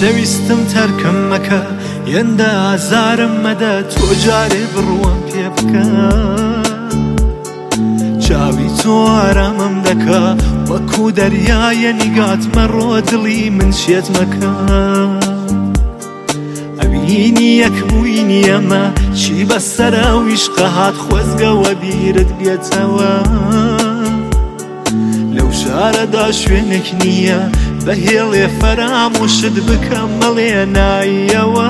شەویستم تەرکم مەکە یەندە ئازارم مەدە تۆ جارێ بڕوەم پێ بکە چاوی تۆ ئارامم دەکا وەکو دەریایە نیگات مەڕۆ دڵی من شێت مەکە ئەبینی یەک بووینی ئەمە چی بەسەرە ویشقە هات خۆزگەوە بیرت بێتەوە لەو شارەدا شوێنێک نییە بەهێڵێ فەرامۆشت بکەم مەڵێ ناییەوە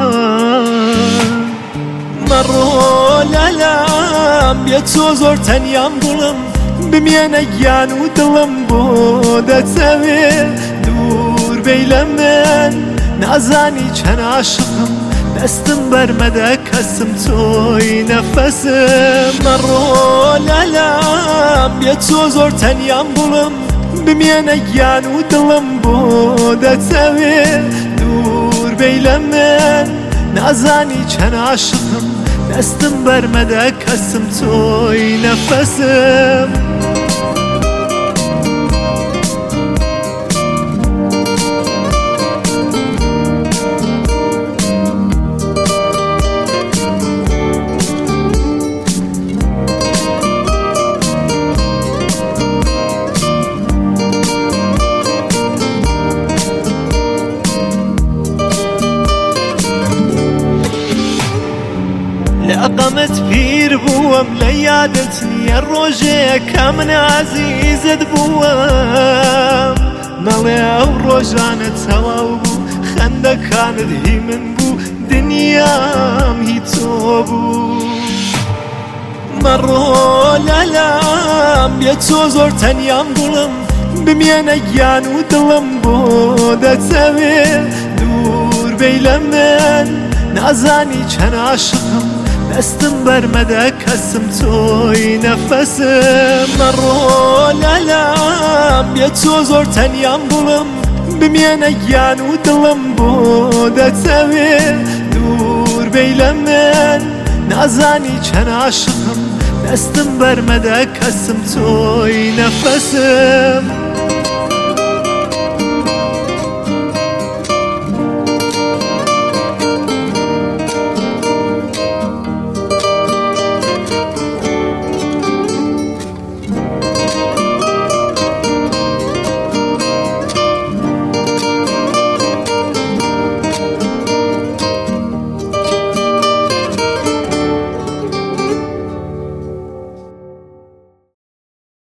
مەڕۆ لەلام بێت تۆ زۆر تەنیام گوڵم بمێنە گیان و دڵم بۆ دەچەوێ دوور بەی لە من نازانی چەند عاشقم دەستم بەرمەدە کەسم تۆی نەفەسم مەڕۆ لەلام بێت تۆ زۆر تەنیام گوڵم بمێنە گیان و دڵم بۆ دەچەوێ دوور بەی لە من نازانی چەند عاشقم دەستم بەرمەدە کەسم تۆی نەفەسم لەقەمت پیر بووم لە یادت نییە ڕۆژێک کە من عەزیزت بووم مەڵێ ئەو ڕۆژانە تەواو بوو خەندەکانت هی من بوو دنیام هی تۆ بوو مەڕۆ لەلام بێت تۆ زۆر تەنیام گوڵم بمێنە گیان و دڵم بۆ دەچەوێ دوور بەی لە من نازانی چەند عاشقم دەستم بەرمەدە کەسم تۆی نەفەسم مەڕۆ لەلام بێت تۆ زۆر تەنیام گوڵم بمێنە گیان و دڵم بۆ دەچەوێ دوور بەی لە من نازانی چەند عاشقم دەستم بەرمەدە کەسم تۆی نەفەسم